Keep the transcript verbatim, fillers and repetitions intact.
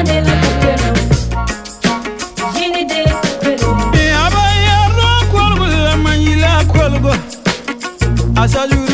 de la pupero Jini de pupero E abaya ro kolgo la manila kolgo Asajuru